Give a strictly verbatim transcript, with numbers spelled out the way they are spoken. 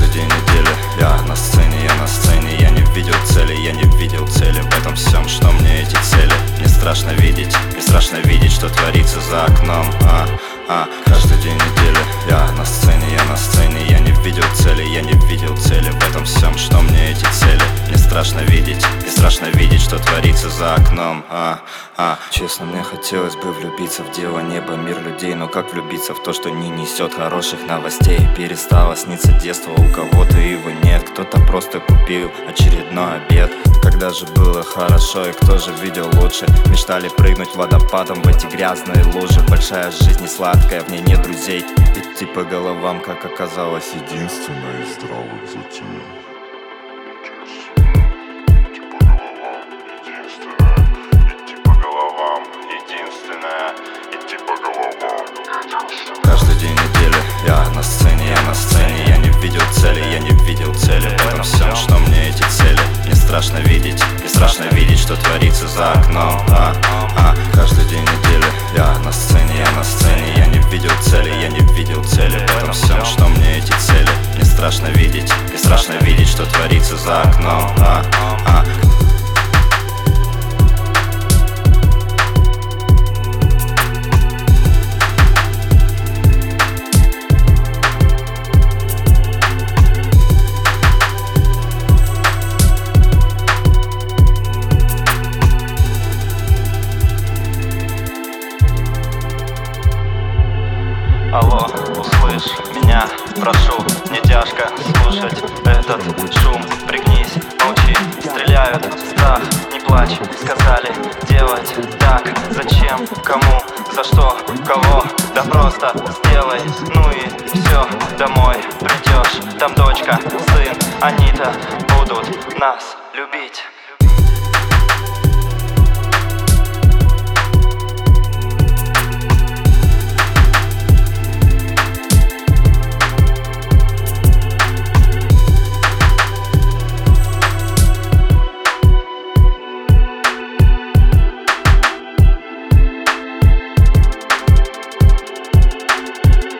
Каждый день недели я на сцене, я на сцене. Я не видел цели, я не видел цели в этом всем, что мне эти цели. Мне страшно видеть, мне страшно видеть, что творится за окном. а, а. Каждый день недели я на сцене, я на сцене. Я не видел цели, я не видел цели в этом всем, что мне эти цели. Мне страшно видеть, мне страшно видеть, что творится за окном. а, а. Честно, мне хотелось бы влюбиться в дело неба, мир людей. Но как влюбиться в то, что не несет хороших новостей? Перестало сниться детство, у кого-то его нет. Кто-то просто купил очередной обед. Когда же было хорошо и кто же видел лучше? Мечтали прыгнуть водопадом в эти грязные лужи. Большая жизнь не сладкая, в ней нет друзей. Идти по головам, как оказалось, единственное из здравых затей. Каждый день недели я на сцене, я на сцене. Я не видел цели, я не видел цели в этом всем, что мне эти цели. Мне страшно видеть, мне страшно видеть, что творится за окном. а, а. Каждый день недели я на сцене, я на сцене. Я не видел цели, я не видел цели в этом всем, что мне эти цели. Мне страшно видеть, мне страшно видеть, что творится за окном. а, а. Алло, услышь меня, прошу, не тяжко слушать этот шум. Пригнись, молчи, стреляют в страх, не плачь. Сказали делать так, зачем, кому, за что, кого? Да просто сделай, ну и все, домой придешь. Там дочка, сын, они-то будут нас любить.